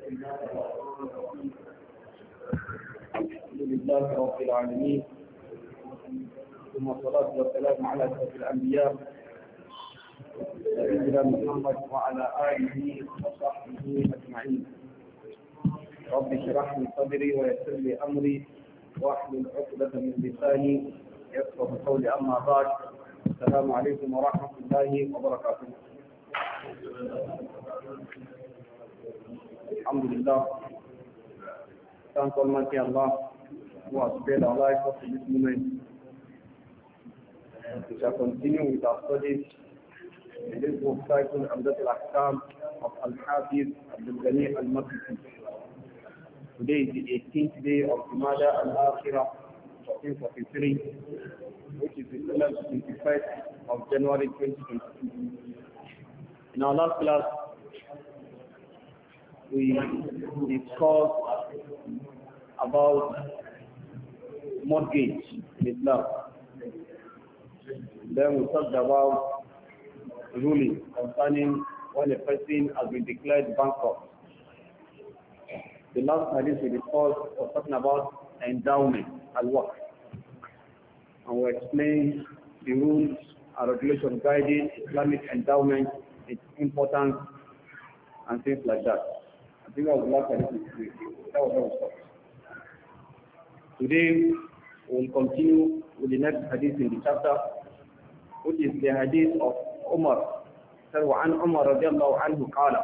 الحمد لله رب العالمين، ثم الصلاة والسلام على أشرف الأنبياء سيدنا محمد وعلى آله وصحبه أجمعين. رب اشرح لي صدري ويسر لي أمري واحلل عقدة من لساني يفقهوا قولي. أما بعد، السلام عليكم ورحمة الله وبركاته. Alhamdulillah, thank Almighty Allah who has spared our lives up to this moment. We shall continue with our studies in this book titled Abdat al-Ahkam of Al-Hafiz Abdul Ghani al-Maqdisi. Today is the 18th day of Jumada al-Akhirah 1443, which is the 21st of January 2022. In our last class, we discussed about mortgage in Islam. Then we talked about ruling concerning when a person has been declared bankrupt. The last hadith we discussed was talking about endowment and work. And we explained the rules and regulations guiding Islamic endowment, its importance, and things like that. I think that was the last hadith. That was how we stopped. Today, we will continue with the next hadith in the chapter, which is the hadith of Umar. So, وعن عمر رضي الله عنه قال,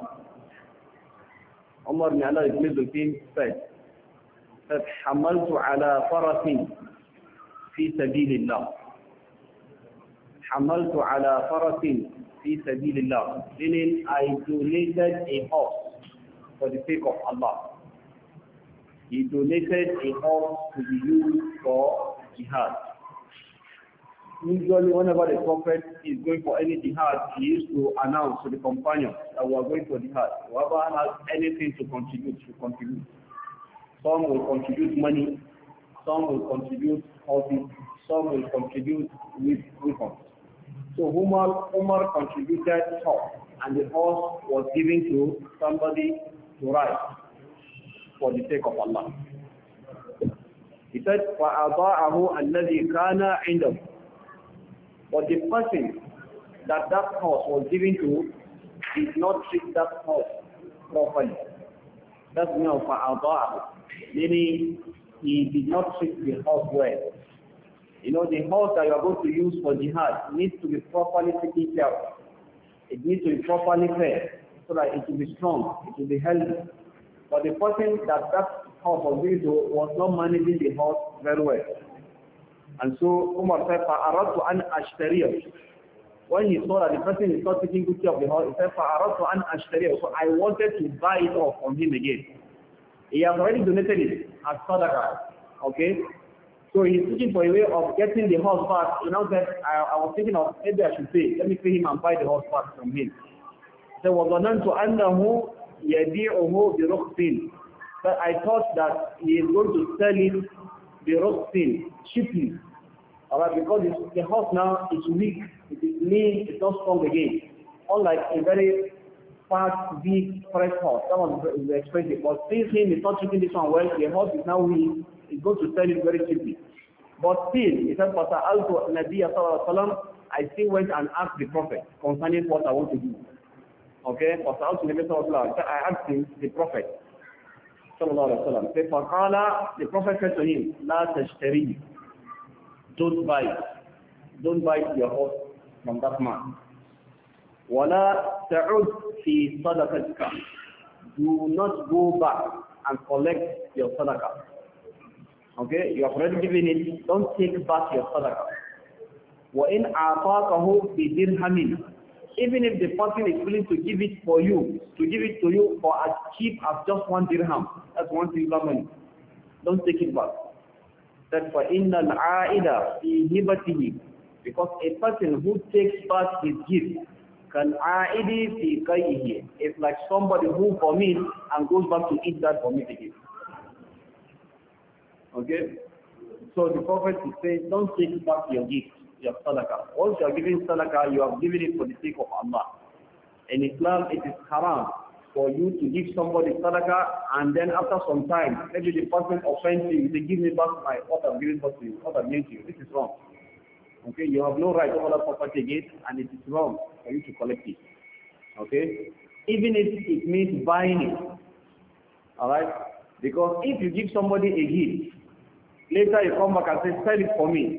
Umar may Allah be pleased with him said, حملت على فرس في سبيل الله. حملت على فرس في سبيل الله, meaning I donated a horse for the sake of Allah. He donated a horse to be used for jihad. Usually whenever the Prophet is going for any jihad, he used to announce to the companions that we are going for jihad. Whoever has anything to contribute, should contribute. Some will contribute money, some will contribute horses, some will contribute with weapons. So Umar contributed horse, and the horse was given to somebody to ride for the sake of Allah. He said, فَأَضَاعَهُ الَّذِي كَانَ عِنْدَهُ. But the person that horse was given to did not treat that horse properly. That's now فَأَضَاعَهُ, meaning he did not treat the horse well. You know, the horse that you are going to use for jihad needs to be properly taken care of. It needs to be properly fed so that it will be strong, it will be healthy. But the person that horse was given to was not managing the horse very well. And so Umar said, فَأَرَدْتُ أَنْ أَشْتَرِيَهُ. When he saw that the person is not taking good care of the horse, he said, فَأَرَدْتُ أَنْ أَشْتَرِيَهُ. So I wanted to buy it off from him again. He has already donated it as sadaqah. Okay? So he's looking for a way of getting the horse back. You know that I was thinking of maybe I should pay. Let me pay him and buy the horse back from him. So وَظَنَنْتُ أَنَّهُ يَبِيعُهُ بِرُخْصٍ. But I thought that he is going to sell it بِرُخْصٍ, cheaply. Alright, because the horse now is weak, it is lean, it's not strong again. Unlike a very fast, big, fresh horse. That one is expensive. But since him is not treating this one well, the horse is now weak, he's going to sell it very cheaply. But still, he said, فَسَأَلْتُ النَّبِيَّ صَلَّى اللَّهُ عَلَيْهِ وَسَلَّمَ. I still went and asked the Prophet concerning what I want to do. Okay, فَسَأَلْتُ النَّبِيَّ صَلَّى اللَّهُ عَلَيْهِ وَسَلَّمَ. I asked him, the Prophet sallallahu alaihi wasallam. فَقَالَ, the Prophet said to him, لَا تَشْتَرِي. Don't buy your horse from that man. وَلَا تَعُدْ فِي صَدَقَتِكَ. Do not go back and collect your sadaqah. Okay, you have already given it, don't take back your sadaqah. وَإِنْ أَعْطَاكَهُ بِدِرْهَمٍ. Even if the person is willing to give it to you for as cheap as just 1 dirham, that's 1 silver money, don't take it back. That's for إِنَّ الْعَائِدَ فِي هِبَتِهِ. Because a person who takes back his gift, كَالْعَائِدِ فِي قَيْئِهِ. It's like somebody who vomits and goes back to eat that vomit again. Okay? So the Prophet is saying, don't take back your gift, your sadaqah. Once you are giving sadaqah, you have given it for the sake of Allah. In Islam, it is haram for you to give somebody sadaqah, and then after some time, maybe the person offends you, they give me back what I've given back to you, what I've made to you. This is wrong. Okay, you have no right over that property again, and it is wrong for you to collect it. Okay, even if it means buying it. All right, because if you give somebody a gift, later you come back and say, sell it for me.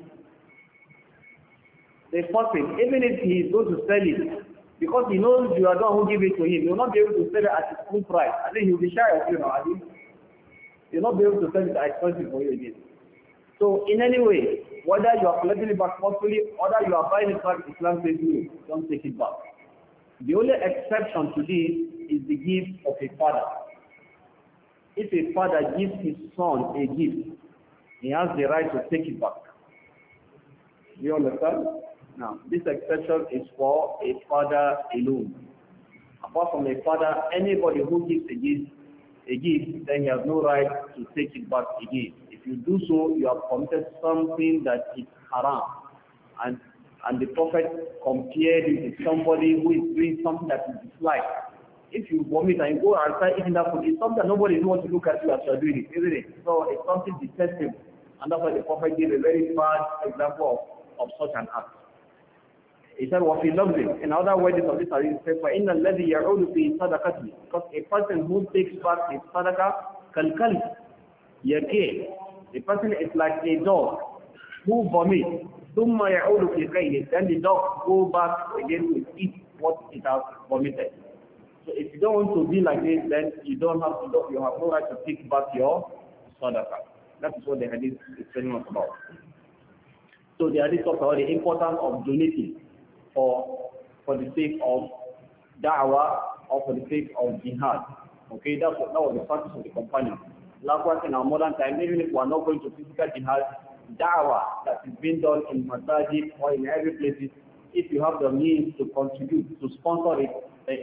The person, even if he is going to sell it, because he knows you are the one who give it to him, you will not be able to sell it at his full price. I think he will be shy of you now. You will not be able to sell it at expensive for you again. So in any way, whether you are collecting it back forcefully, or that you are buying it back, Islam says no, don't take it back. The only exception to this is the gift of a father. If a father gives his son a gift, he has the right to take it back. Do you understand? Now, this exception is for a father alone. Apart from a father, anybody who gives a gift, then he has no right to take it back again. If you do so, you have committed something that is haram. And the Prophet compared it with somebody who is doing something that is disliked. If you vomit and you go and start eating that food, it's something that nobody wants to look at you as you are doing it, isn't it? So it's something detestable. And that's why the Prophet gave a very bad example of such an act. He said, "What he loves it." In other words of this hadith, he says, فَإِنَّ الَّذِي يَعُودُ فِي صَدَقَتِهِ. Because a person who takes back his sadaqah, كَالْكَلْبِ يَكِيهِ. The person is like a dog who vomits. ثُمَّ يَعُودُ فِي قَيْهِ. Then the dog go back again to eat what it has vomited. So if you don't want to be like this, then you have no right to take back your sadaqah. That is what the hadith is telling us about. So the hadith talks about the importance of donating for the sake of da'wah or for the sake of jihad. Okay, that was the practice of the companions. Likewise, in our modern time, even if we are not going to physical jihad, da'wah that is being done in masajid or in every place, if you have the means to contribute, to sponsor it,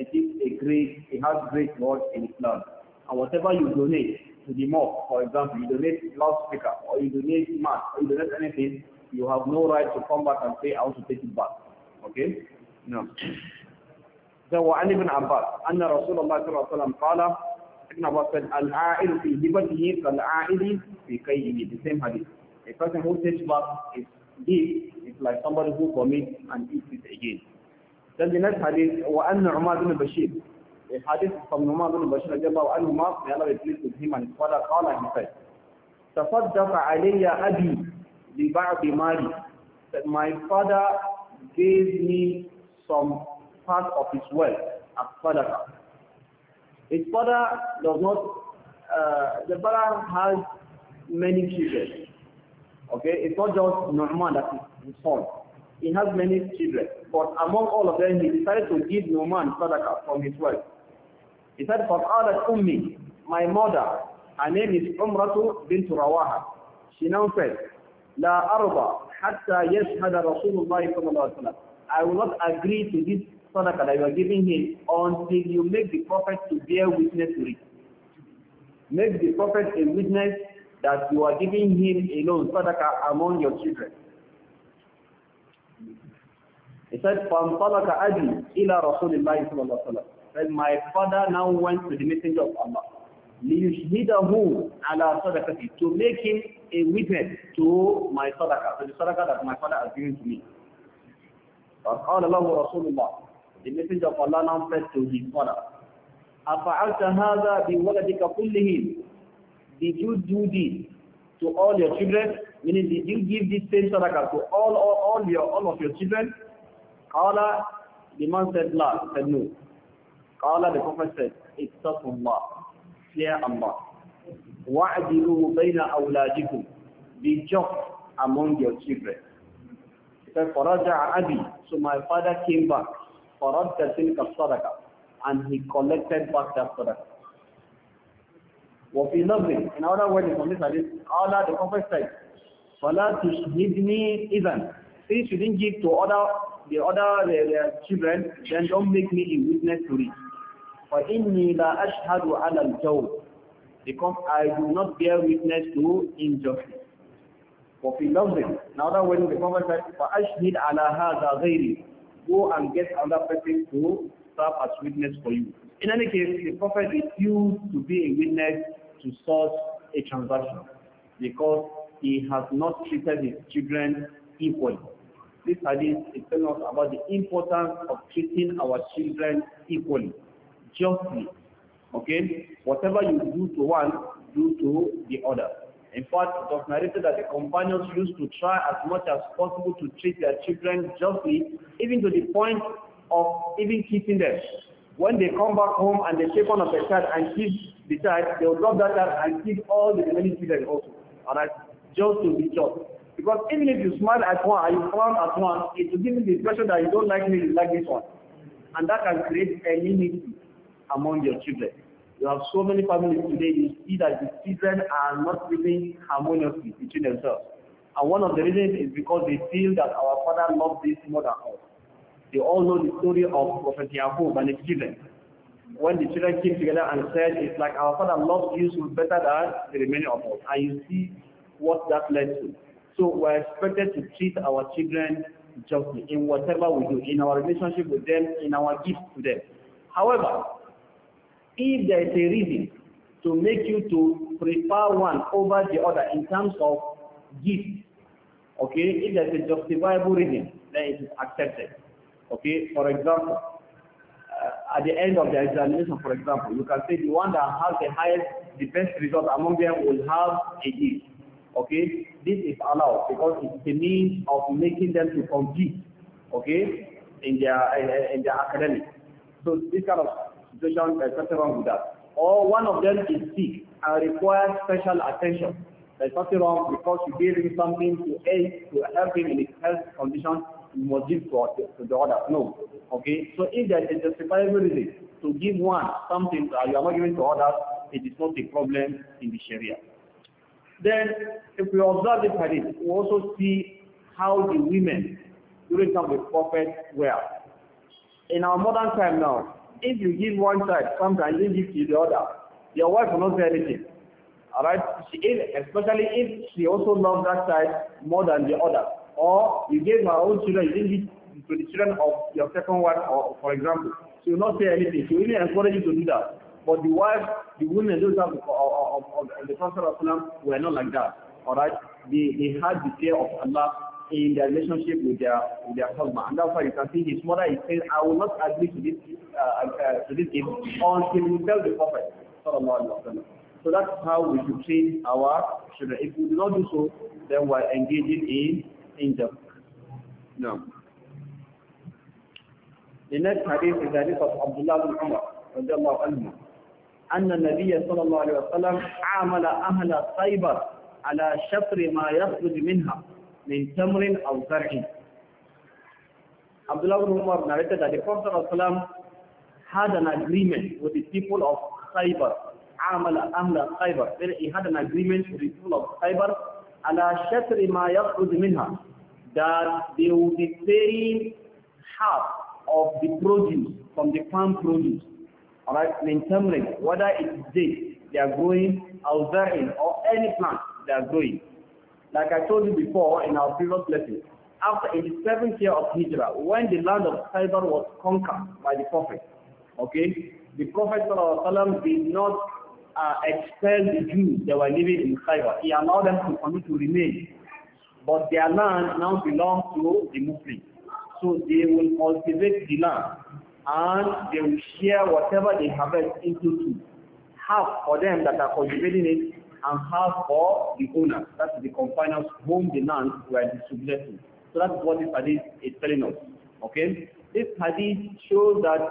it has great reward in Islam. And whatever you donate to the mosque, for example, you donate loudspeaker, or you donate mat, or you donate anything, you have no right to come back and say, I want to take it back. Okay? No. So, وعن ابن عباس أن رسول الله صلى الله عليه وسلم قال, Ibn Abbas said, العائد في هبته كالعائد في كيده. The same hadith. A person who takes back his gift is like somebody who commits and eats it again. Then the next hadith, وأن عمر بن بشير. A hadith from Umar bin Bashir رضي الله عنهما, may Allah be pleased with him and his father, قال, he said, تصدق علي أبي ببعض مالي. That my father gave me some part of his wealth as sadaqah. His father does not, the father has many children. Okay, it's not just Nu'man that is his son. He has many children. But among all of them, he decided to give Nu'man sadaqah from his wealth. He said, فَقَالَتْ أُمِّي, my mother, her name is Umratu bint Rawaha. She now said, لا أرضى حتى يشهد رسول الله صلى الله عليه وسلم. I will not agree to this sadaqah that you are giving him until you make the prophet to bear witness to it. Make the prophet a witness that you are giving him alone sadaqah among your children. He said, فَانْطَلَقَ أَبِي إِلَى رَسُولِ اللَّهِ صلى الله عليه وسلم. And my father now went to the messenger of Allah. لِيُشْهِدَهُ عَلَى صَدَقَتِهِ, to make him a witness to my sadaqah, to the sadaqah that my father has given to me. فَقَالَ لَهُ رَسُولُ اللَّهِ. The messenger of Allah now said to his father, أَفَعَلْتَ هَذَا بِوَلَدِكَ كُلِّهِمْ. Did you do this to all your children? Meaning, did you give this same sadaqah to all of your children? قَالَ, the man said, La, said no. قَالَ, the prophet said, اتَّقُوا اللَّهِ, fear Allah. وَعْدِلُوا بَيْنَ أَوْلَادِكُمْ, be just among your children. He said, فَرَجَعَ أَبِي, so my father came back, فَرَدَّ تِلْكَ الصَّدَقَةِ, and he collected back that sadaqah. وَفِي لَفْظٍ, in other words, from this hadith, Allah, the prophet said, فَلَا تُشْهِدْنِي إِذًا, since you didn't give to their children, then don't make me a witness to it. فَإِنِّي لَا أَشْهَدُ عَلَى الْجَوْرِ, because I do not bear witness to injustice. وَفِي لَفْظٍ, in other words, the prophet said, فَأَشْهِدْ عَلَى هَذَا غَيْرِ, go and get another person to serve as witness for you. In any case, the Prophet refused to be a witness to such a transaction because he has not treated his children equally. This hadith is telling us about the importance of treating our children equally, justly. Okay? Whatever you do to one, do to the other. In fact, it was narrated that the companions used to try as much as possible to treat their children justly, even to the point of even kissing them. When they come back home and they take one of the child and kiss the child, they will drop that child and kiss all the remaining children also. Alright? Just to be just. Because even if you smile at one and you frown at one, it will give you the impression that you don't like me, you like this one. And that can create enmity among your children. You have so many families today, you see that the children are not living harmoniously between themselves. And one of the reasons is because they feel that our father loves this more than us. They all know the story of Prophet Yaqub and his children. When the children came together and said, it's like our father loves you so better than the remaining of us. And you see what that led to. So we're expected to treat our children justly in whatever we do, in our relationship with them, in our gifts to them. However, if there is a reason to make you to prefer one over the other in terms of gifts, okay, if there is a justifiable reason, then it is accepted. Okay, for example, at the end of the examination, for example, you can say the one that has the highest, the best result among them will have a gift. Okay, this is allowed because it's a means of making them to compete, okay, in their academics. So this kind of situation, there's nothing wrong with that. Or one of them is sick and requires special attention. There's nothing wrong because you gave him something to aid, to help him in his health condition, you must give to the other. No. Okay? So if there is a justifiable reason to give one something that you are not giving to others, it is not a problem in the Sharia. Then, if we observe this hadith, we also see how the women during time with Prophet were. In our modern time now, if you give one side sometimes you give to the other, your wife will not say anything. Alright? Especially if she also loves that side more than the other. Or you gave her own children, you didn't give to the children of your second wife, or for example. She will not say anything. She will really encourage you to do that. But the wife, the women, those of the Prophet were not like that. Alright? They had the fear of Allah in their relationship with their husband. And that's why you can see his mother is saying, I will not agree to this gift until you tell the Prophet. So that's how we should treat our children. If we do not do so, then we're engaging in injustice. No. The next hadith is the hadith of Abdullah bin Umar رضي الله عنه أن النبي صلى الله عليه وسلم عامل أهل خيبر على شطر ما يخرج منها من تمر أو زرع. Abdullah bin Umar narrated that the Prophet ﷺ had an agreement with the people of Khaybar. عامل أهل خيبر. He had an agreement with the people of Khaybar على شطر ما يخرج منها, that they will be paying half of the produce from the farm produce. Alright, in tamrin, whether it is dates they are growing, or zarin, or any plant they are growing. Like I told you before in our previous lesson, after in the 7th year of Hijrah, when the land of Khaybar was conquered by the Prophet, okay, the Prophet ﷺ did not expel the Jews that were living in Khaybar. He allowed them to continue to remain. But their land now belongs to the Muslims. So they will cultivate the land and they will share whatever they harvest into two. Half for them that are cultivating it and half for the owners, that's the companions whom the land were distributed to. So that's what this hadith is telling us. Okay? This hadith shows that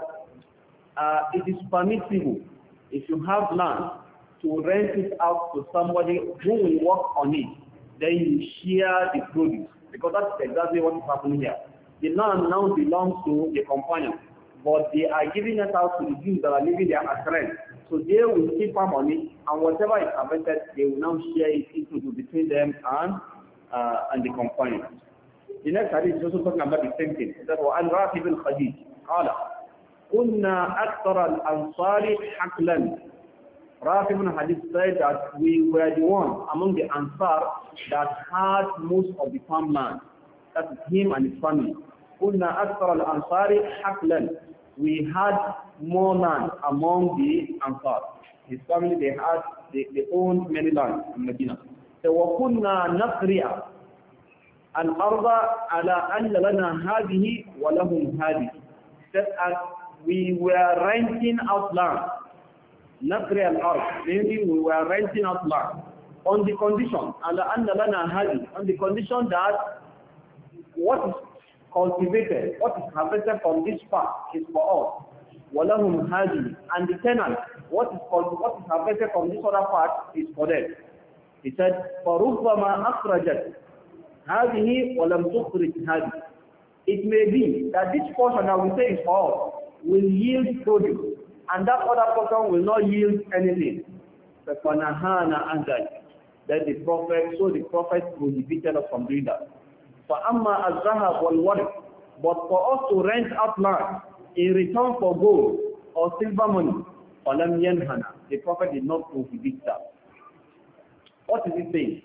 it is permissible if you have land to rent it out to somebody who will work on it. Then you share the produce. Because that's exactly what is happening here. The land now belongs to the companions, but they are giving it out to the Jews that are living there as rent. So they will keep farm on it, and whatever is harvested, they will now share it into between them and the companions. The next hadith is also talking about the same thing. That was an Rafi bin Khadij. قال كنا أكثر الأنصار حقلا. Rafi bin Hadith said that we were the one among the Ansar that had most of the farmland. That is him and his family. كنا أكثر الأنصار حقلا. we had more land among the Ansar. His family, they owned many lands in Medina. So وَكُنَّا نَقْرِعَ الْأَرْضَ عَلَىٰ أَنَّ لَنَا هَذِهِ وَلَهُمْ هَذِهِ. That as we were renting out land, نَقْرِعَ الْأَرْض, meaning we were renting out land, on the condition, عَلَىٰ أَنَّ لَنَا هَذِهِ, on the condition that what is cultivated, what is harvested from this part is for us. وَلَهُمْ هَذِهِ, and the tenant, what is harvested from this other part is for them. He said, فَرُبَّمَا أَخْرَجَتْ هَذِهِ وَلَمْ تُخْرِجْ هَذِهِ. It may be that this portion that we say is for us will yield produce, and that other portion will not yield anything. فَفَنَهَانَا عَنْ ذَلِكَ. Then the prophet prohibited us from doing that. فَأَمَّا الذَّهَبُ وَالْوَرِقُ. But for us to rent out land in return for gold or silver money, فَلَمْ يَنْهَنَا. The prophet did not prohibit that. What is it saying?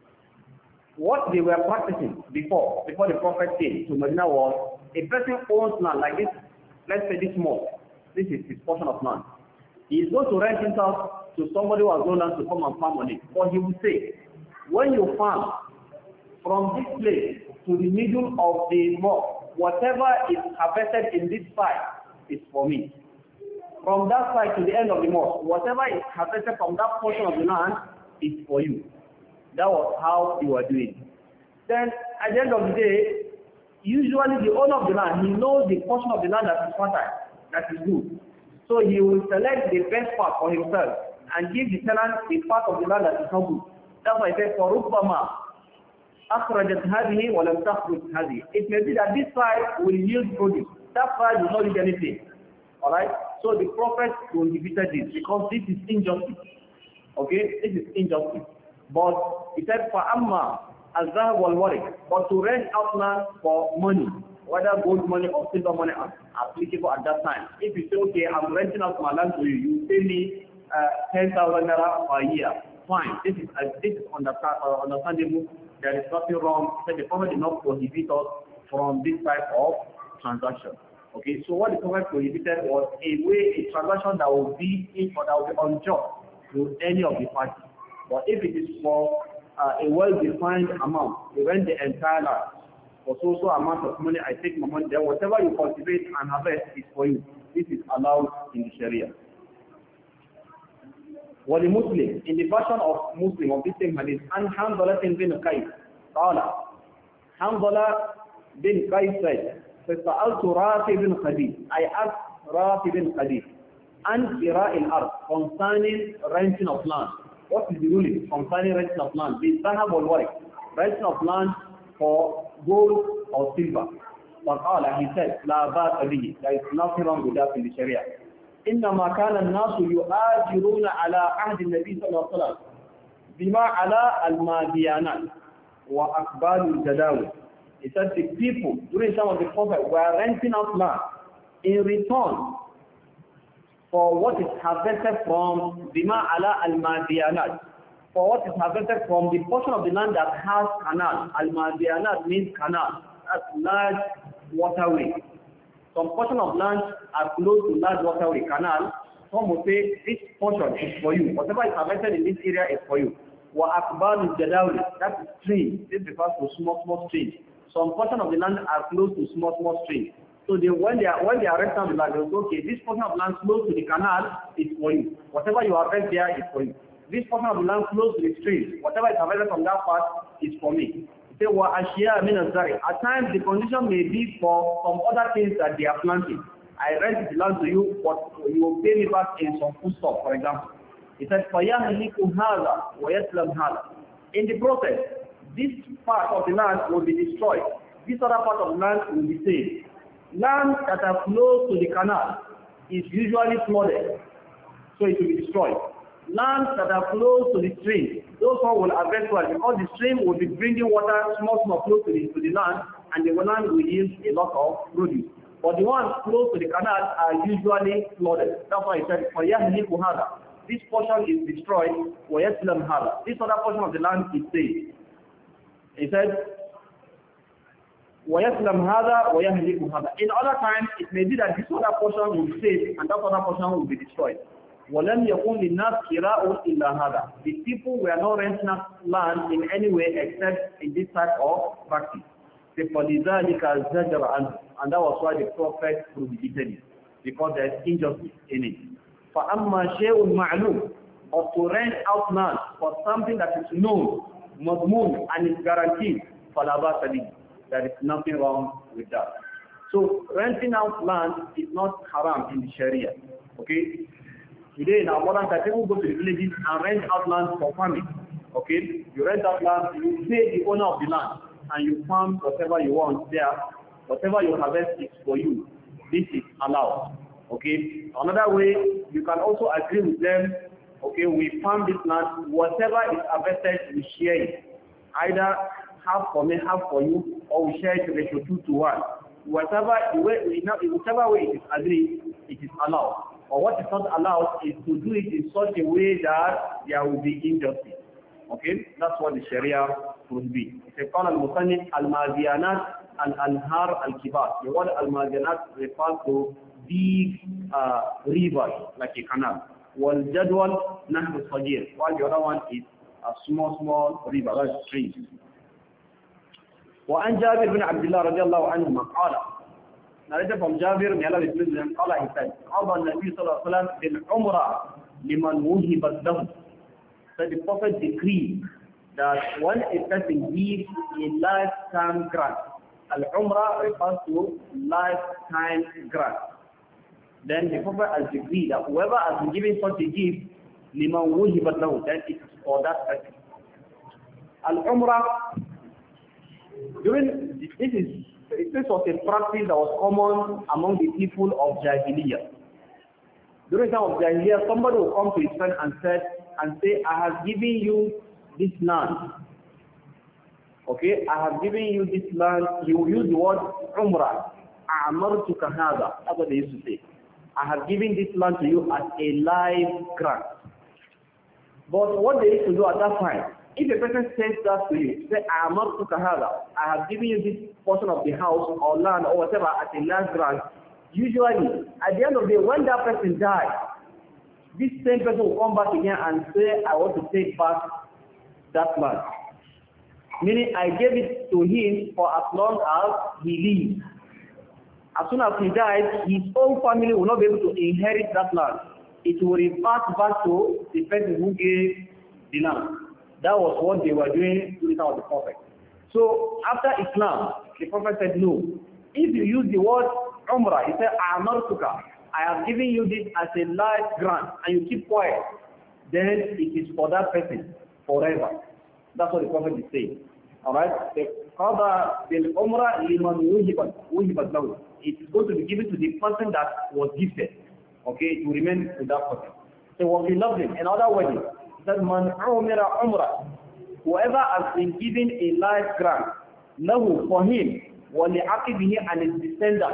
What they were practicing before the prophet came to Medina was, a person owns land like this, let's say this mosque, this is his portion of land. He is going to rent it out to somebody who has no land to come and farm on it. But he will say, when you farm from this place to the middle of the mosque, whatever is harvested in this side is for me. From that side to the end of the mosque, whatever is harvested from that portion of the land is for you. That was how you were doing. Then, at the end of the day, usually the owner of the land, he knows the portion of the land that is fertile, that is good. So he will select the best part for himself and give the tenant the part of the land that is not good. That's why I said, فَرُبَّمَا أَخْرَجَتْ هَذِهِ وَلَمْ تَخْرُجْ هَذِهِ. It may be that this side will yield produce. That side will not yield anything. Alright? So the prophet prohibited this because this is injustice. Okay? This is injustice. But he said, فَأَمَّا الذَّهَبُ وَالْوَرِقُ. But to rent out land for money, whether gold money or silver money are applicable at that time. If you say, okay, I'm renting out my land to you, you pay me 10,000 naira per year. Fine. This is understandable. There is nothing wrong. He said the prophet did not prohibit us from this type of transaction. Okay, so what the prophet prohibited was a transaction that will be unjust to any of the parties. But if it is for a well-defined amount, you rent the entire land for so amount of money, I take my money, then whatever you cultivate and harvest is for you. This is allowed in the Sharia. Well, the Muslim, in the version of Muslim of this same hadith, and Hanzala bin Qais, Hanzala bin Qais said, فَسَأَلْتُ رَافِ بن Khadij. I asked Rafi bin Khadij, and Qira al-Ard, concerning renting of land. What is the ruling concerning renting of land? The Zahab al-Warik, renting of land for gold or silver. He said, لا بأس به. There is nothing wrong with that in the Sharia. إنما كان الناس يؤاجرون على عهد النبي صلى الله عليه وسلم بما على الماديانات وأقبال الجداول. He said the people during some of the prophet were renting out land in return for what is harvested from bima ala al-madiyanat, for what is harvested from the portion of the land that has canal. Al-madiyanat means canal, that's large waterway. Some portion of land are close to large waterway canal. Some will say this portion is for you. Whatever is harvested in this area is for you. Wa akbar al-jadawi, that's stream. This refers to small streams. Some portion of the land are close to small streams. So when they are renting the land, they will say, okay, this portion of land close to the canal is for you. Whatever you harvest there is for you. This portion of the land close to the stream, whatever is harvested from that part is for me. Say, wa ashiya min az-zari. At times the condition may be for some other things that they are planting. I rent the land to you, but you will pay me back in some food stuff, for example. It says, فَيَهْلِكُ هَذَا وَيَسْلَمْ هَذَا. In the process, this part of the land will be destroyed. This other part of the land will be saved. Lands that are close to the canal is usually flooded, so it will be destroyed. Lands that are close to the stream, those one will harvest well because the stream will be bringing water small close to the land, and the land will yield a lot of produce. But the ones close to the canal are usually flooded. That's why it said, فَيَهْلِكُ هَذَا. This portion is destroyed, وَيَسْلَمْ هَذَا. This other portion of the land is saved. It said, وَيَسْلَمْ هَذَا وَيَهْلِكُ هَذَا. In other times, it may be that this other portion will be saved and that other portion will be destroyed. وَلَمْ يَكُنْ لِلنَّاسِ كِرَاءٌ إِلَّا هَذَا. The people were not renting land in any way except in this type of practice. فَلِذَلِكَ زَجَرَ عَنْهُ. And that was why the Prophet prohibited it, because there is injustice in it. فَأَمَّا شَيْءٌ مَعْلُومٌ. Or to rent out land for something that is known, مضمون, and is guaranteed, فَلَا بَأْسَ بِهِ. There is nothing wrong with that. So renting out land is not haram in the Sharia. Okay? Today in our modern time, people go to the villages and rent out land for farming. Okay? You rent out land, you pay the owner of the land, and you farm whatever you want there. Whatever you harvest is for you. This is allowed. Okay? Another way, you can also agree with them, okay, we farm this land, whatever is harvested, we share it. Either half for me, half for you, or we share it ratio 2-to-1. Whichever way it is agreed, it is allowed. Or what is not allowed is to do it in such a way that there will be injustice. Okay? That's what the Sharia prohibits. It's a call al-Musannif al-Maziyanat al-Anhar al-Kibar. The word al-Maziyanat refers to big rivers, like a canal. Wal-Jadwal Nahr al-Sajir. While the other one is a small river, like stream. وعن جابر بن عبد الله رضي الله عنهما قال narrated from Jabir may Allah be pleased with him, قال he said قضى النبي صلى الله عليه وسلم بالعمرة لمن وهبت له. So the Prophet decreed that when a person gives a lifetime grant, al-Umrah refers to lifetime grant, then the Prophet has decreed that whoever has been given such a gift, لمن وهبت له, then it is for that person. Al-Umrah, this was a practice that was common among the people of Jahiliyyah. During the time of Jahiliyyah, somebody will come to his friend and say, I have given you this land. Okay, I have given you this land. He will use the word Umrah. أَعْمَرْتُكَ هَذَا. That's what they used to say. I have given this land to you as a live grant. But what they used to do at that time, if a person says that to you, say, أَعْمَرْتُكَ هَذَا, I have given you this portion of the house or land or whatever as a land grant, usually, at the end of the day, when that person dies, this same person will come back again and say, I want to take back that land. Meaning, I gave it to him for as long as he lives. As soon as he dies, his own family will not be able to inherit that land. It will revert back to the person who gave the land. That was what they were doing during the time of the Prophet. So after Islam, the Prophet said, no. If you use the word Umrah, he said, Amartuka, I have given you this as a life grant, and you keep quiet, then it is for that person forever. That's what the Prophet is saying. Alright? The Qadha bil Umrah liman wuhibat lahu. It is going to be given to the person that was gifted. Okay? It will remain with that person. So what we love him, in other words, that man umira umrah, whoever has been given a life grant, lahu, for him, wa li'aqibihi and his descendant,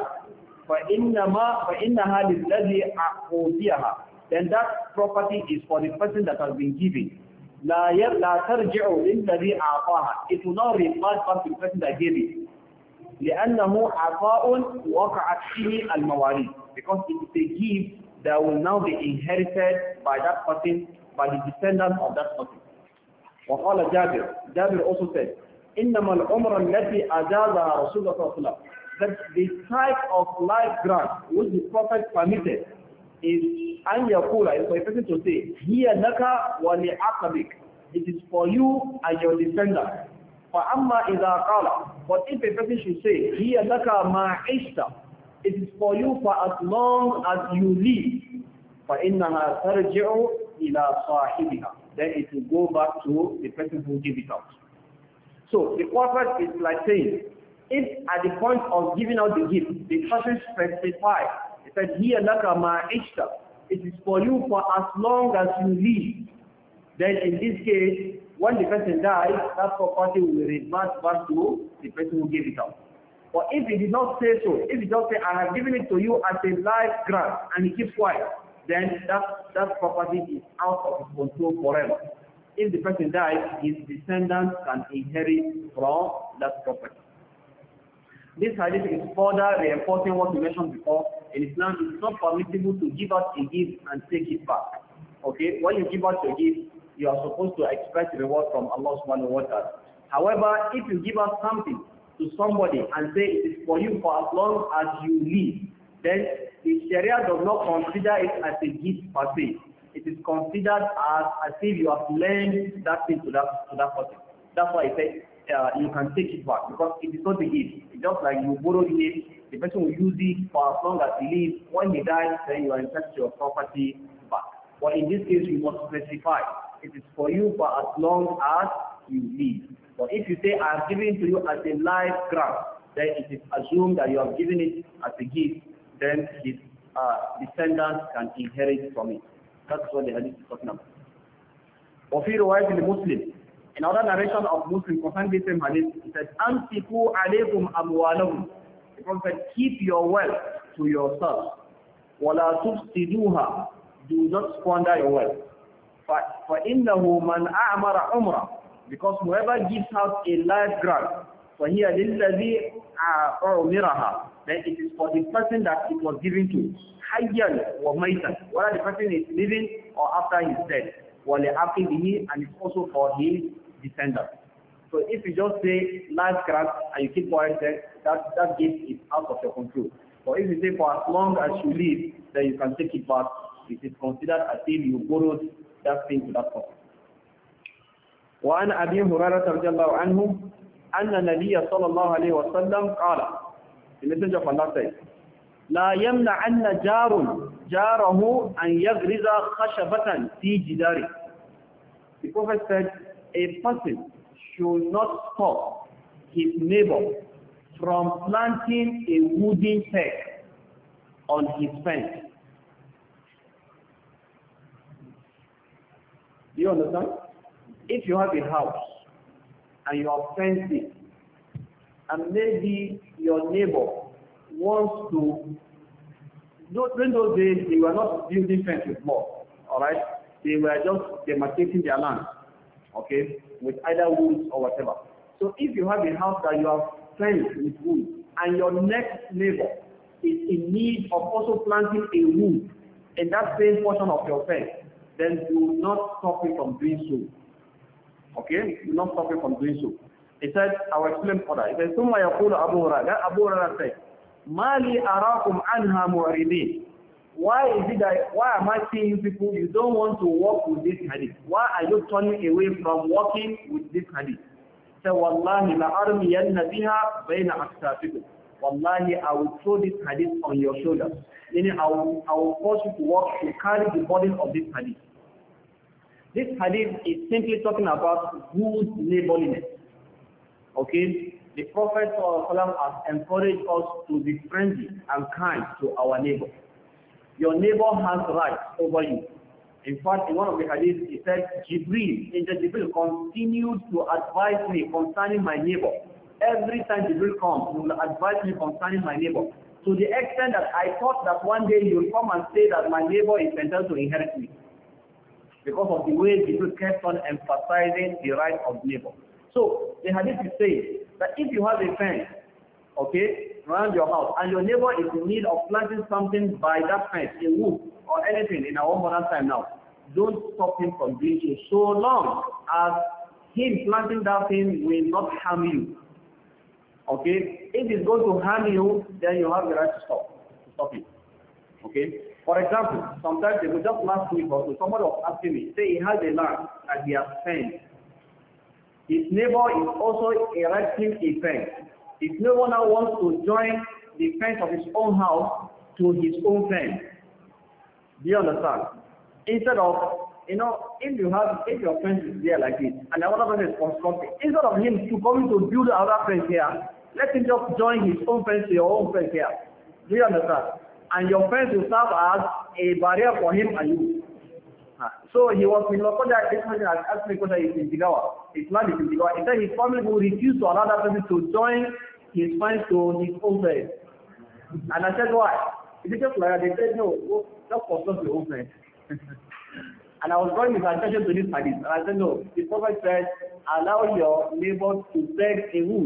فَإِنَّهَا لِلَّذِي أَعْقُودِيَهَا, then that property is for the person that has been given. لَا تَرْجِعُ لِلَّذِي أَعْطَاهَا, it will not revert back to the person that gave it. لِأَنَّهُ عَطَاءٌ وَقَعَتْ فِيهِ الْمَوَارِيث, because it is a gift that will now be inherited by that person, by the descendants of that person. وقال Jabir also said, إِنَّمَا الْعُمْرَ الَّتِي أَجَازَهَا رَسُولُ اللَّهِ صَلَّى اللَّهُ عَلَيْهِ وَسَلَّمَ, that the type of life grant which the Prophet permitted is أَنْ يَقُولَ, is for a person to say, هِيَ لَكَ وَلِعَقَبِكَ, it is for you and your descendants. فَأَمَّا إِذَا قَالَ, but if a person should say, هِيَ لَكَ مَا عِشْتَ, it is for you for as long as you live, فَإِنَّهَا تَرْجِعُ إِلَى صَاحِبِهَا, then it will go back to the person who gave it out. So the Prophet is like saying, if at the point of giving out the gift, the person specified, he said, هِيَ لَكَ مَا عِشْتَ, it is for you for as long as you live, then in this case, when the person dies, that property will revert back to the person who gave it out. But if he did not say so, if he just say, I have given it to you as a life grant, and he keeps quiet, then that property is out of his control forever. If the person dies, his descendants can inherit from that property. This hadith is further reinforcing what we mentioned before. In Islam, it's not permissible to give out a gift and take it back. Okay, when you give out your gift, you are supposed to expect reward from Allah subhanahu wa ta'ala. However, if you give out something to somebody and say it is for you for as long as you live, then the Sharia does not consider it as a gift per se. It is considered as if you have lent that thing to that person. That's why I say you can take it back, because it is not a gift. It's just like you borrow it, the person will use it for as long as he lives. When he dies, then you are entitled to your property back. But in this case, you must specify. It is for you for as long as you live. But if you say, I have given it to you as a life grant, then it is assumed that you have given it as a gift, then his descendants can inherit from it. That's what the hadith is talking about. وفي رواية المسلم, in other narration of Muslim concerning this same hadith, it says, أَمْسِكُوا عَلَيْكُمْ أَمْوَالَهُمْ. The Prophet said, keep your wealth to yourself. وَلَا تُفْسِدُوهَا. Do not squander your wealth. فَإِنَّهُ مَنْ أَعْمَرَ عُمْرًا. Because whoever gives out a life grant, فَهِيَ لِلَّذِي أُعْمِرَهَا. Then it is for the person that it was given to. حَيًّا وَمَيْتًا. Whether the person is living or after his death. وَلِعَقِبِهِ. And it's also for his descendants. So if you just say life grant and you keep quiet, that gift is out of your control. But if you say for as long as you live, then you can take it back. It is considered as if you borrowed that thing to that person. وعن أبي هريرة رضي الله عنه أن النبي صلى الله عليه وسلم قال, the messenger of Allah said, لا يمنعن جاره أن يغرز خشبة في جداره. The Prophet said, a person should not stop his neighbor from planting a wooden peg on his fence. Do you understand? If you have a house and you have fenced it, and maybe your neighbor wants to, during those days they were not building fence with block, alright? They were just demarcating their land, okay, with either wood or whatever. So if you have a house that you have fenced with wood, and your next neighbor is in need of also planting a wood in that same portion of your fence, then do not stop him from doing so. Okay? Do not stop him from doing so. He said, I will explain further. He said, ثم يقول أبو هريرة. Abu Hurairah said, ما لي أراكم عنها معرضين. Why am I seeing you people, you don't want to walk with this hadith? Why are you turning away from walking with this hadith? He said, Wallahi لَأَرْمِيَنَّ بِهَا بَيْنَ أَكْتَافِكُمْ. Wallahi, I will throw this hadith on your shoulders. Meaning, I will force you to walk, to carry the burden of this hadith. This hadith is simply talking about good neighborliness. Okay? The Prophet ﷺ has encouraged us to be friendly and kind to our neighbor. Your neighbor has rights over you. In fact, in one of the hadiths, he said, Angel Jibril continued to advise me concerning my neighbor. Every time Jibril comes, he will advise me concerning my neighbor. To the extent that I thought that one day he will come and say that my neighbor is entitled to inherit me. Because of the way Jibril kept on emphasizing the right of neighbor. So, the hadith is saying that if you have a fence, okay, around your house, and your neighbor is in need of planting something by that fence, a wood or anything in our modern time now, don't stop him from doing it so long as him planting that thing will not harm you. Okay? If it's going to harm you, then you have the right to stop it. Okay? For example, sometimes just last week or so, somebody was asking me, say he has a land and he has fenced. His neighbor is also erecting a fence. If no one now wants to join the fence of his own house to his own fence, do you understand? Instead of, if your fence is there like this, and the other person is constructing, instead of him to come to build another fence here, let him just join his own fence to your own fence here. Do you understand? And your fence will serve as a barrier for him and you. So he was in Lokoja, this person has asked me because he's in Jigawa. His land is in Jigawa. He said his family will refuse to allow that person to join his fence to his own fence. And I said, why? Is it just like that? They said, no, just construct your own fence. And I was drawing his attention to this hadith. And I said, no, the Prophet said, allow your neighbor to beg a wood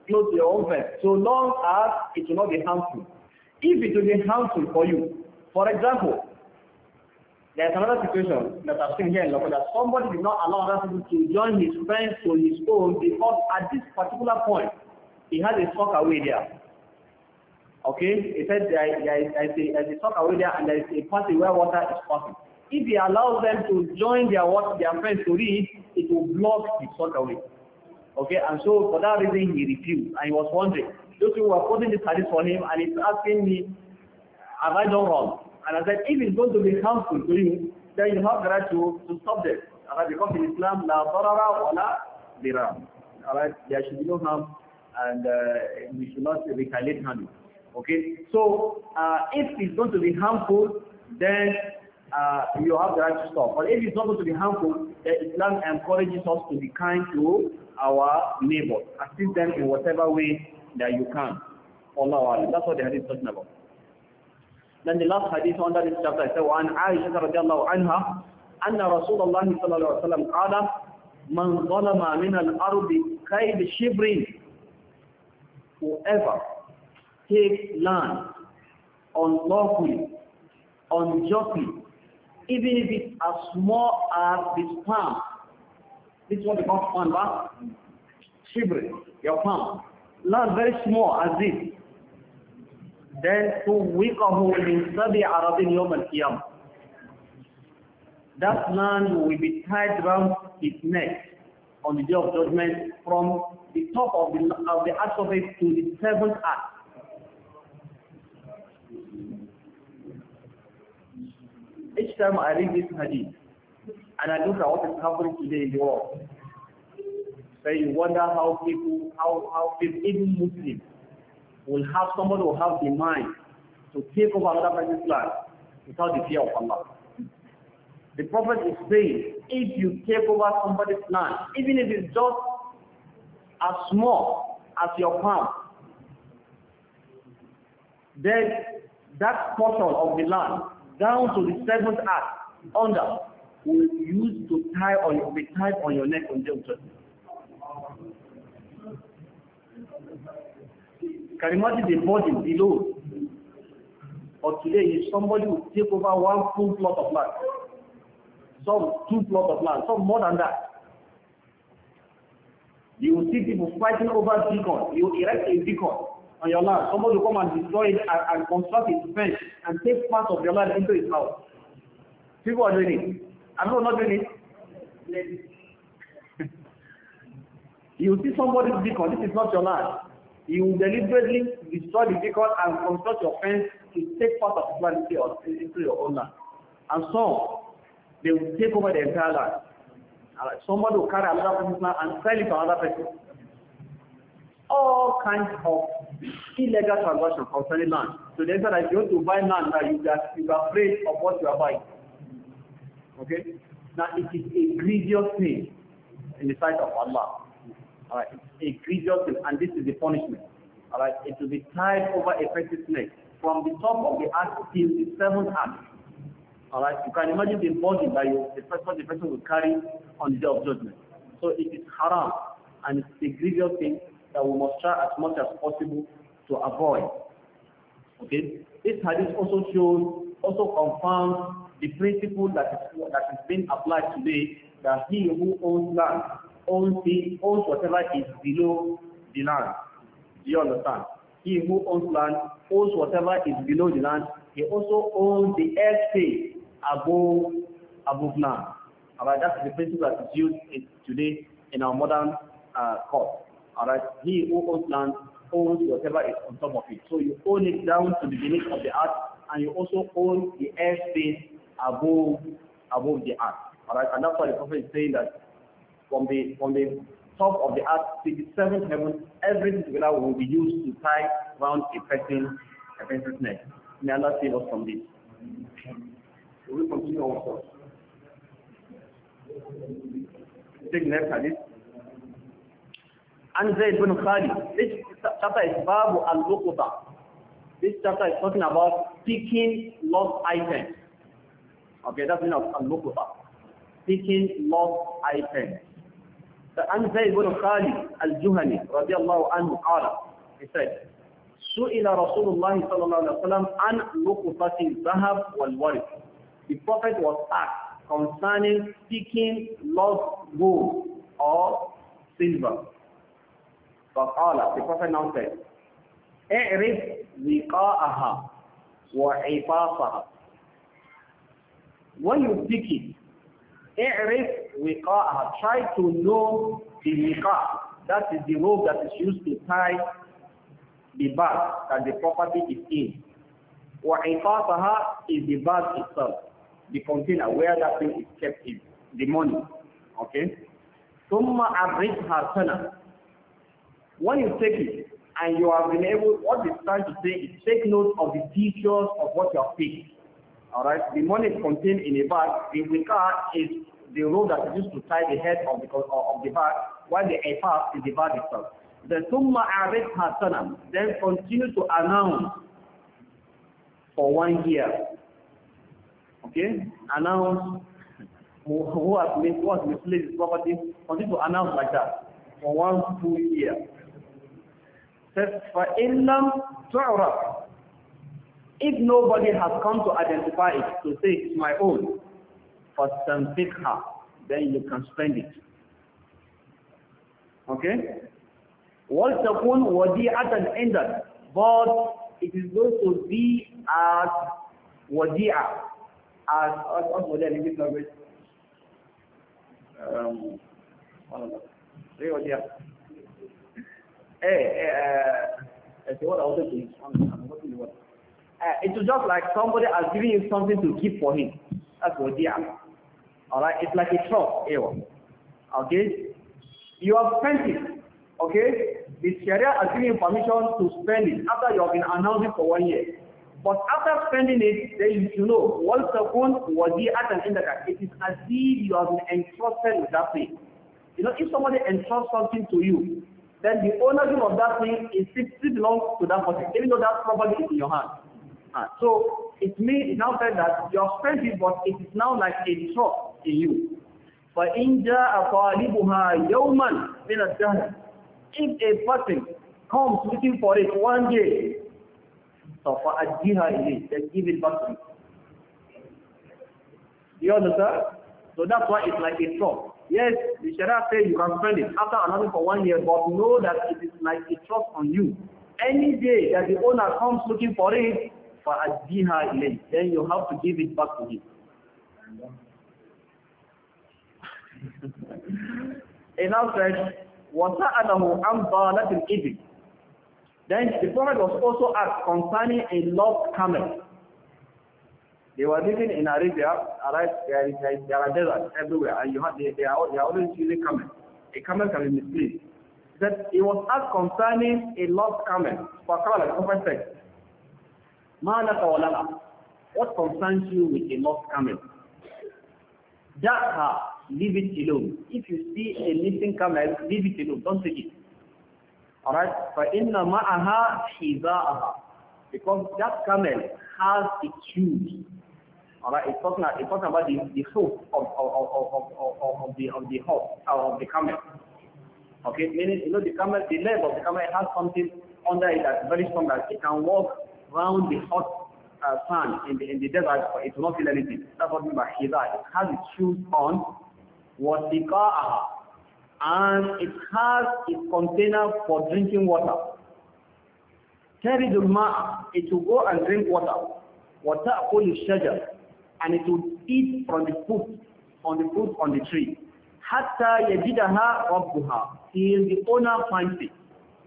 close to your own fence, so long as it will not be harmful. If it will be harmful for you, for example, there's another situation that I've seen here in Lokoja. Somebody did not allow other people to join his fence to his own because at this particular point, he had a sock away there. Okay? He said there is a sock away there and there is a passage where water is passing. If he allows them to join their fence to read, it will block the sock away. Okay? And so for that reason, he refused. And he was wondering. Those people were quoting this hadith for him and he's asking me, have I done wrong? And I said, if it's going to be harmful to you, then you have the right to stop them. Alright, because in Islam, la darara wa la dirar. Alright, there should be no harm and we should not retaliate harm. Okay, so if it's going to be harmful, then you have the right to stop. But if it's not going to be harmful, then Islam encourages us to be kind to our neighbors. Assist them in whatever way that you can. Allah, that's what the hadith is talking about. Then the last hadith under this chapter is وعن عائشة رضي الله عنها أن رسول الله صلى الله عليه وسلم قال من ظلم من الأرض كيد شبر. Whoever takes land unlawfully, unjustly, even if it's as small as the palm. This is what we call palm, shibr, your palm. Land very small as this. Then tuwiqahu min sabi arabin yawm al-qiyamah. That land will be tied around his neck on the day of judgment from the top of the arch of it to the seventh arch. Each time I read this hadith and I look at what is happening today in the world, so you wonder how people, even Muslims, will have somebody who will have the mind to take over another person's land without the fear of Allah. The Prophet is saying, if you take over somebody's land, even if it's just as small as your palm, then that portion of the land down to the seventh arch under will be used to be tied on your neck on the altar. Can you imagine the body below? Or today, if somebody will take over one full plot of land, some 2 plots of land, some more than that. You will see people fighting over beacon. You erect a beacon on your land. Somebody will come and destroy it and construct a fence and take part of your land into his house. People are doing it. I'm not doing it. You will see somebody's beacon. This is not your land. You will deliberately destroy the beacon and construct your fence to take part of the land into your own land. And so, they will take over the entire land. Somebody will carry another person's land and sell it to another person. All kinds of illegal transactions concerning land. So they said that if you want to buy land, that you are afraid of what you are buying. Okay? Now it is a grievous thing in the sight of Allah. Alright, it's a grievous thing, and this is the punishment. Alright, it will be tied over a person's neck from the top of the arch till the seventh arch. Alright, you can imagine the body that the person will carry on the day of judgment. So it is haram, and it's a grievous thing that we must try as much as possible to avoid. Okay, this hadith also confirms the principle that is being applied today, that he who owns land owns whatever is below the land. Do you understand? He who owns land owns whatever is below the land. He also owns the airspace above land. Alright, that's the principle that is used today in our modern court. Alright, he who owns land owns whatever is on top of it. So you own it down to the beneath of the earth, and you also own the airspace above the earth. Alright, and that's why the Prophet is saying that from the top of the earth to the seventh heaven, everything together will be used to tie around a person's neck. May Allah save us from this. We will continue also. Take next hadith. And Zayd ibn Khalid. This chapter is Babu al-Luqta. This chapter is talking about picking lost items. Okay, that's meaning of al-Luqta. Picking lost items. عن زيد بن خالد الجهني رضي الله عنه قال, he said, سئل رسول الله صلى الله عليه وسلم عن لقطة الذهب والورق. The Prophet was asked concerning picking lost gold or silver. فقال, the Prophet now said, اعرف وقاءها وعفافها. When you pick it, اعرف وقاءها, try to know the wiqa, that is the rope that is used to tie the bag that the property is in. وعفافها is the bag itself, the container where that thing is kept in, the money. Okay? ثم أبرزها سنة. When you take it and you have been able, what it's trying to say is take note of the features of what you have picked. Alright, the money is contained in a bag. The wiqa is the rope that is used to tie the head of the bag, while the ifaf is the bag itself. The ثم أبرزها سنة, then continue to announce for 1 year. Okay? Announce who has misled his property, continue to announce like that for 1 full year. Says, فَإِن لَمْ تُعْرَفْ, if nobody has come to identify it, to say it's my own, فَاسْتَنْفِقْهَا, then you can spend it. Okay? وَلْتَكُنْ وَدِيعَةً عِنْدَكَ, but it is going to be as wadi'a, as what's wadi'a in English language? It is just like somebody has given you something to keep for him. That's wadi'a. Alright, it's like a trust. Okay? You have spent it. Okay? The Sharia has given you permission to spend it after you have been announcing for 1 year. But after spending it, then you should know, once upon wadi'atan indaka, it is as if you have been entrusted with that thing. You know, if somebody entrusts something to you, then the ownership of that thing is still belongs to that person, even though that property is in your hand. So it now says that you have spent it, but it is now like a trust in you. فَإِنْ جَاءَ طَالِبُهَا يَوْمًا مِنَ الدَّهْرِ, if a person comes looking for it 1 day, so فَأَدِّيهَا إِلَيْهِ, then give it back to him. You understand? So that's why it's like a trust. Yes, the Sharia says you can spend it after another for 1 year, but know that it is like a trust on you. Any day that the owner comes looking for it, فَأَدِّيهَا إِلَيْهِ, then you have to give it back to him. It now says, وَسَأَلَهُ عَنْ ضَالَةِ الْإِبِلِ. Then the Prophet was also asked concerning a lost camel. They were living in Arabia, right? There are deserts everywhere, and they are always using camel. A camel can be misplaced. That he was asked concerning a lost camel. The Prophet said, مَا لَكَ وَلَنَا, what concerns you with a lost camel? Da'ha, leave it alone. If you see a missing camel, leave it alone. Don't take it. Alright? فَإِنَّ مَعَهَا حِذَاءَهَا, because that camel has its shoes. Alright? It's talking about the hoof of the horse, or of the camel. Okay? Meaning, you know, the camel, the leg of the camel has something under it that's very strong, that it can walk around the hot sand in the desert, but it will not feel anything. That's what we mean by hizah. It has its shoes on, وَسِقَاءَهَا, and it has its container for drinking water. تَرِدُ الْمَاءَ, it will go and drink water. وَتَأْكُلُ الشَّجَرَ, and it will eat from the fruit on the tree. حَتَّى يَجِدَهَا رَبُّهَا, till the owner finds it.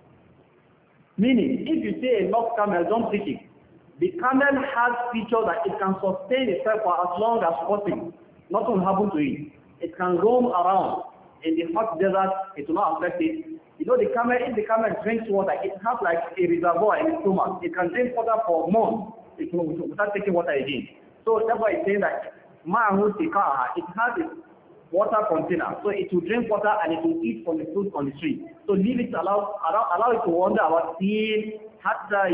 Meaning, if you say a lost camel, don't pick it. The camel has features that it can sustain itself for as long as possible. Nothing will happen to it. It can roam around in the hot desert. It will not affect it. You know, the camel, if the camel drinks water, it has like a reservoir in its stomach. It can drink water for months without taking water again. So that's why it's saying that ma'ahu siqaha, it has a water container. So it will drink water and it will eat from the fruit on the tree. So leave it, allow it to wander about till hatta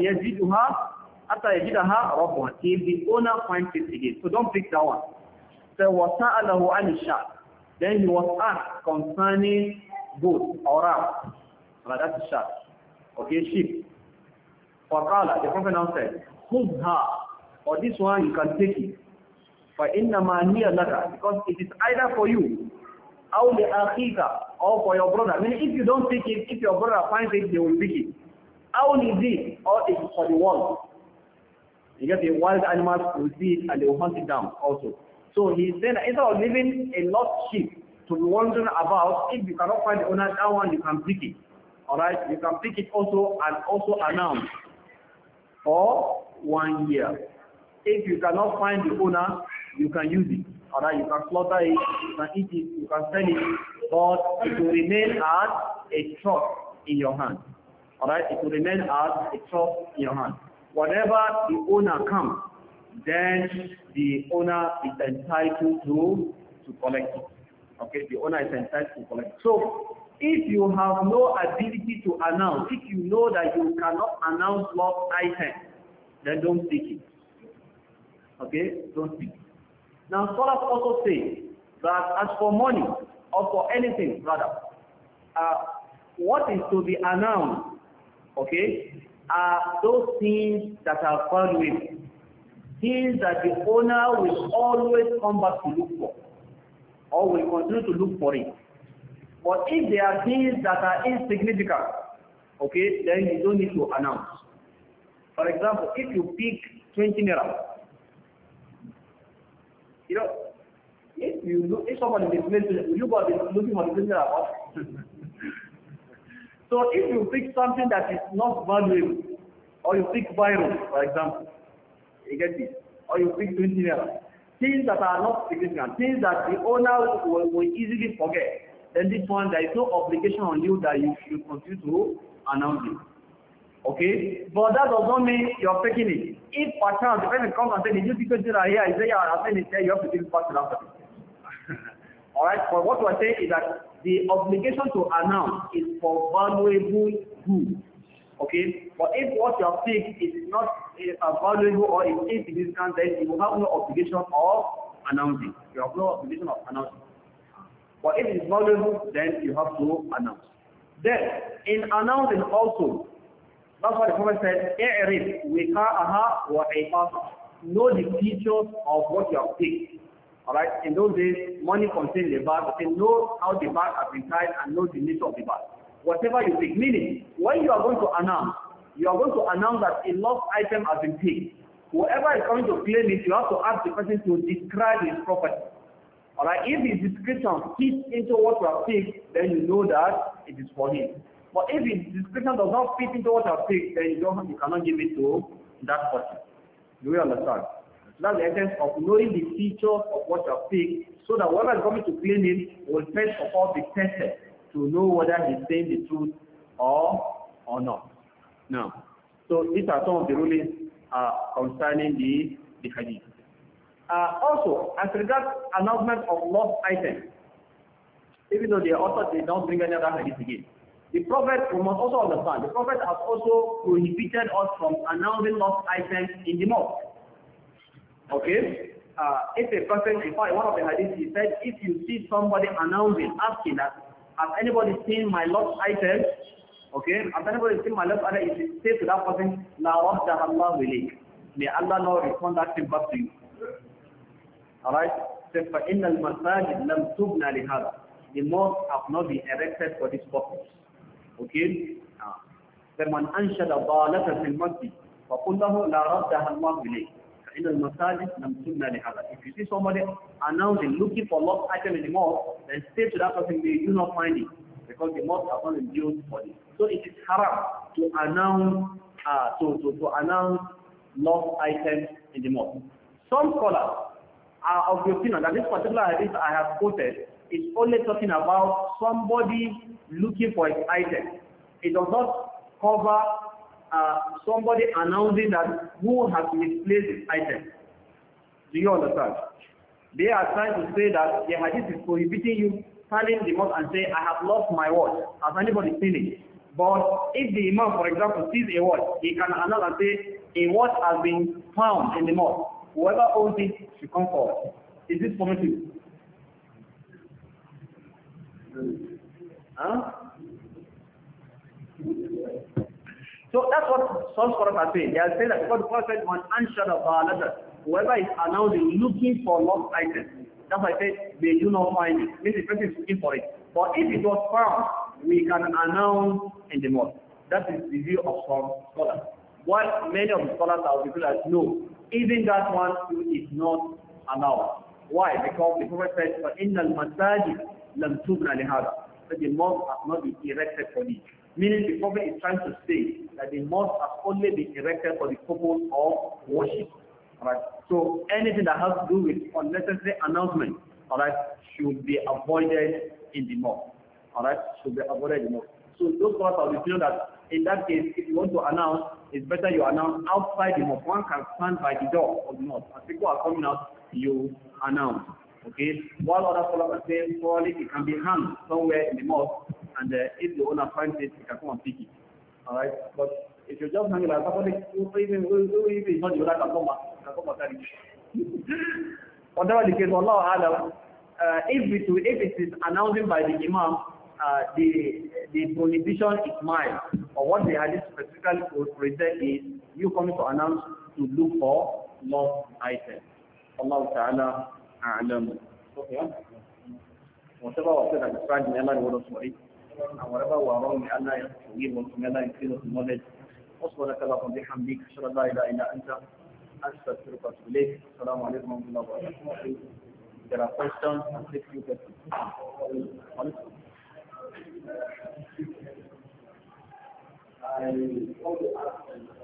yajidaha rabbuha, till the owner finds it again. So don't pick that one. So وَسَأَلَهُ عَنِ الشَّاةِ, then he was asked concerning goat or ram. Right, that's a shark. Okay, sheep. فَقَالَ, the Prophet now said, خُذْهَا, or this one you can take it. فَإِنَّمَا هِيَ لَكَ, because it is either for you, أَوْ لِأَخِيكَ, or for your brother. Meaning if you don't take it, if your brother finds it, they will pick it. أَوْ لِذِي, or it is for the world. You get the wild animals will see it and they will hunt it down also. So he said that instead of leaving a lost sheep to be wandering about, if you cannot find the owner, that one you can pick it. Alright, you can pick it also and also announce for 1 year. If you cannot find the owner, you can use it. Alright, you can slaughter it, you can eat it, you can sell it, but it will remain as a trust in your hand. Alright, it will remain as a trust in your hand. Whenever the owner comes, then the owner is entitled to collect it. Okay, the owner is entitled to collect it. So, if you have no ability to announce, if you know that you cannot announce lost items, then don't take it. Okay, don't take it. Now, scholars also say that as for money, or for anything rather, what is to be announced, okay, are those things that are valuable, things that the owner will always come back to look for, or will continue to look for it. But if there are things that are insignificant, okay, then you don't need to announce. For example, if you pick 20 naira, you know, if somebody is listening, will you go looking for the 20 naira? So if you pick something that is not valuable, or you pick viral, for example, you get this, or you pick 20 naira, things that are not significant, things that the owner will easily forget, then this one, there is no obligation on you that you should continue to announce it. Okay? But that does not mean you're taking it. If perchance the person comes and says, did you pick 20 naira here? I say, yeah, I'm saying it there, you have to give it back to that person. Alright, but what we're saying is that the obligation to announce is for valuable goods. Okay? But if what you have picked is not valuable or is insignificant, then you will have no obligation of announcing. You have no obligation of announcing. But if it is valuable, then you have to announce. Then, in announcing also, that's what the Prophet said, "I'rif wika'aha wa iqaha." Know the features of what you have picked. Alright, in those days, money contained the bag, but know how the bag has been tied and know the nature of the bag. Whatever you pick, meaning, when you are going to announce, you are going to announce that a lost item has been picked. Whoever is coming to claim it, you have to ask the person to describe his property. Alright, if his description fits into what you have picked, then you know that it is for him. But if his description does not fit into what you have picked, then you cannot give it to that person. Do you understand? So that's the essence of knowing the features of what you have picked, so that whoever is coming to claim it will first of all be tested to know whether he's saying the truth or not. Now, so these are some of the rulings concerning the hadith. Also, as regards announcement of lost items, even though the author did not bring any other hadith again, the Prophet, we must also understand, the Prophet has also prohibited us from announcing lost items in the mosque. Okay? If a person, in fact, one of the hadiths, he said, if you see somebody announcing, asking that, has anybody seen my lost item? Okay? Has anybody seen my lost item? If you say to that person, La wahdaha Allah ilayk. May Allah not respond that thing back to you. Alright? So, فَإِنَّ الْمَسَاجِدْ لَمْ تُبْنَ لِهَذَا. The mosque have not been erected for this purpose. Okay? فَمَنْ أَنْشَدَ ضَالَةً فِي الْمَسْجِدِ فَقُلْ لَهُ لَا رَدَّهَا اللَّهُ إِلَيْكَ فَإِنَّ الْمَسَاجِدْ لَمْ تُبْنَ لِهَذَا. If you see somebody announcing, looking for lost item in the mosque, then say to that person, you do not find it, because the mosque has not been built for it. So it is haram to announce to announce lost items in the mosque. Some scholars are of the opinion that this particular hadith I have quoted is only talking about somebody looking for his item. It does not cover somebody announcing that who has misplaced his item. Do you understand? They are trying to say that the hadith is prohibiting you standing in the mosque and say, I have lost my watch. Has anybody seen it? But if the imam, for example, sees a watch, he can announce and say, a watch has been found in the mosque. Whoever owns it should come forward. Is this permissible? Huh? So that's what some scholars are saying. They are saying that because the Prophet was answered of our letter, whoever is announcing looking for lost items, that's why I said they do not find it. Means the person is looking for it. But if it was found, we can announce in the mosque. That is the view of some scholars. While many of the scholars are people that no, even that one is not allowed. Why? Because the Prophet said, فَإِنَّ الْمَسَاجِدَ لَمْ تُبْنَ لِهَذَا. That the mosque has not been erected for this. Meaning the Prophet is trying to say that the mosque has only been erected for the purpose of worship. Alright. So anything that has to do with unnecessary announcement, alright, should be avoided in the mosque. Alright, should be avoided in the mosque. So those scholars are the opinion that in that case, if you want to announce, it's better you announce outside the mosque. One can stand by the door of the mosque. As people are coming out, you announce. Okay? While other scholars are saying probably it can be hung somewhere in the mosque, and if the owner finds it, he can come and pick it. Alright? But if you just hang it like somebody, even if it's not the owner, can come and carry it. Whatever the case, Allah, if it is announcing by the Imam, the prohibition is mild. Or what the hadith specifically present is you coming to announce to look for lost items. Allah Ta'ala a'lam. Okay. Whatever was said at the time, may Allah reward us for it. And whatever we are wrong, may Allah forgive us, may Allah increase us in knowledge. وسبحانك اللهم وبحمدك اشهد ان لا اله الا انت استغفرك واتوب اليك. السلام عليكم ورحمه الله وبركاته. There are questions and take few questions. I want to ask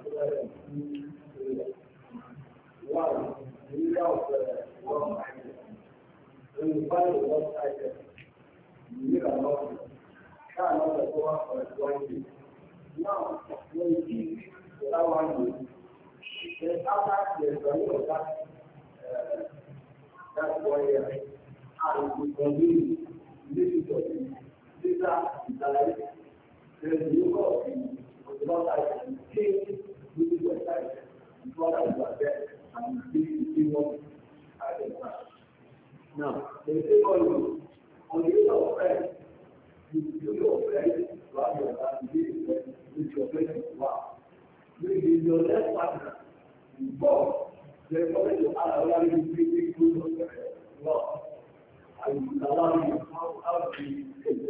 one, the leader of the world item. When you find the world item, you need a lot. Can't not the over for 1 week. Now, when you keep that 1 week, then after the value of that 1 year, and we continue, this is what these are the then you go to the Lord item, change this is what item, before that you are there, and this is what item. Now, they say on the other friend, you do your friend, you have your family, with your friend as well. With your left partner, you go, they're going to allow you to be good of law. And allow you how to be.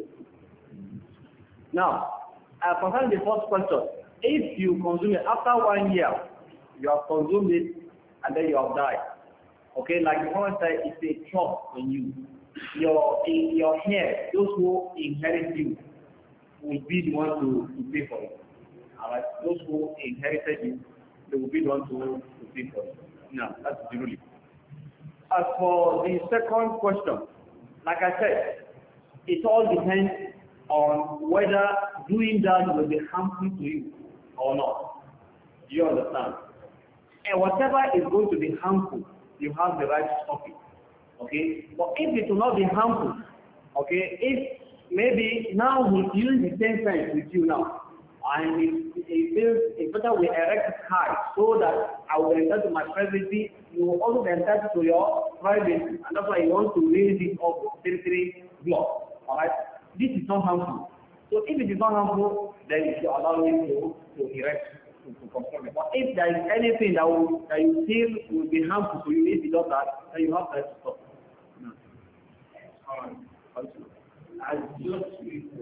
Now, concerning the first question, if you consume it after 1 year, you have consumed it and then you have died. Okay, like the Prophet said, it's a trust on you. Your hair, those who inherit you, will be the one to pay for it. Alright, those who inherited you, they will be the one to pay for it. Now, that's the ruling. As for the second question, like I said, it all depends on whether doing that will be harmful to you or not. Do you understand? And whatever is going to be harmful, you have the right to stop it. Okay? But if it will not be harmful, okay, if maybe now he's using the same fence with you now, and he feels it's better we erect it high so that I will enter to my privacy, you will also enter to your privacy, and that's why you want to raise it up 3 blocks. Alright? This is not harmful. So if it is not harmful, then you should allow him to erect to conform it. But if there is anything that you feel will be harmful to you, if you do that, then you have to stop. I just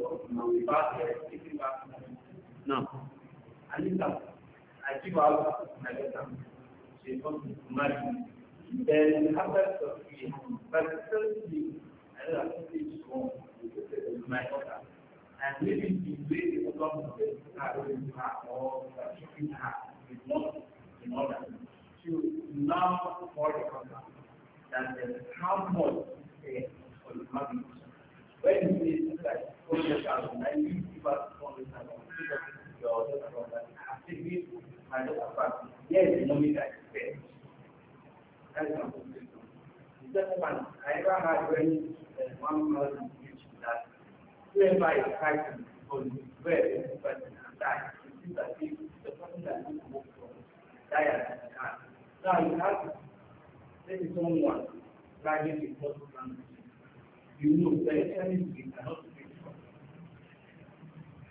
no. I think that I give out my letter. She comes to marry me. Then after but certainly I don't think it's wrong with my daughter. And maybe the way the problem of the or keeping her is not in order to now for the contract that how much for the marriage. When you say that 400,000, I need to give us 400,000. Your daughter about that. I think we my daughter back. Yes, the money that is paid. That is not good. The second one, I ever had when one person teach that whoever is fighting for the very person and die, it seems that the person that is moved from die at the time. Now you have this is someone driving a close family. You know, the enemy cannot speak from.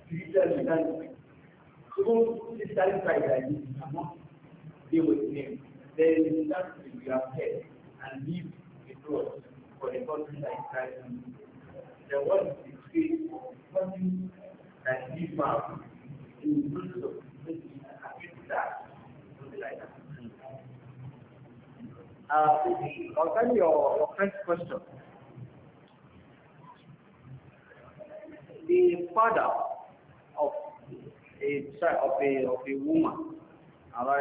Physically, so satisfied that you cannot deal with him. Then that you have head and leave the cross for the person that is trying to. Then what is the spirit of something that is found in the process of that, something like that. Concerning your first question, the father of a child of a woman, all right,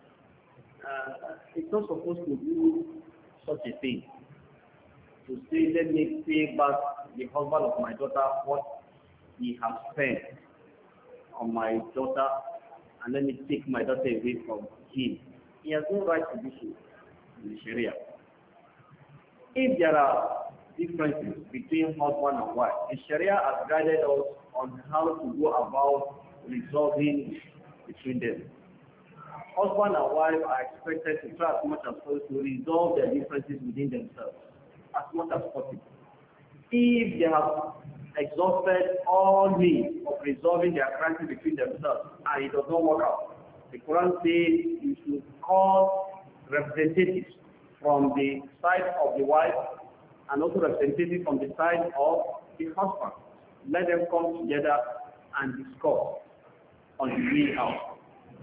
is not supposed to do such a thing. To say, let me pay back the husband of my daughter what he has spent on my daughter, and let me take my daughter away from him. He has no right to do so in the Sharia. If there are differences between husband and wife, the Sharia has guided us on how to go about resolving between them. Husband and wife are expected to try as much as possible to resolve their differences within themselves as much as possible. If they have exhausted all means of resolving their crisis between themselves and it does not work out, the Quran says you should call representatives from the side of the wife and also representatives from the side of the husband. Let them come together and discuss on the way out.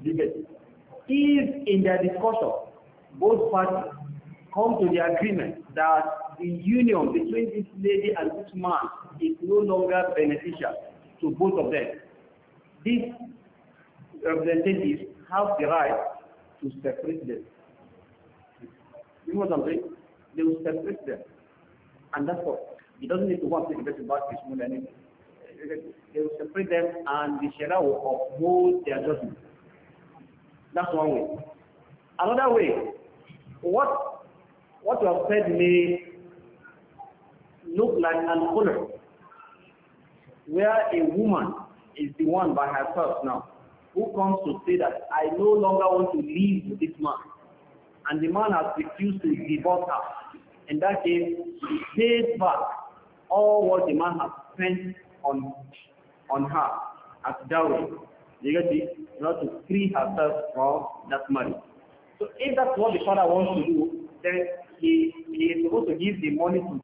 If in their discussion both parties come to the agreement that the union between this lady and this man is no longer beneficial to both of them, these representatives have the right to separate them. You know what I'm saying? They will separate them. And that's all. It doesn't need to go and take the best about this money anymore. They will separate them and the Sharia will uphold their judgment. That's one way. Another way, what you have said may look like an honor, where a woman is the one by herself now, who comes to say that I no longer want to live with this man, and the man has refused to divorce her. In that case, she pays back all what the man has spent on her as dowry. You get it? In order to free herself from that money. So if that's what the father wants to do, then he is supposed to give the money to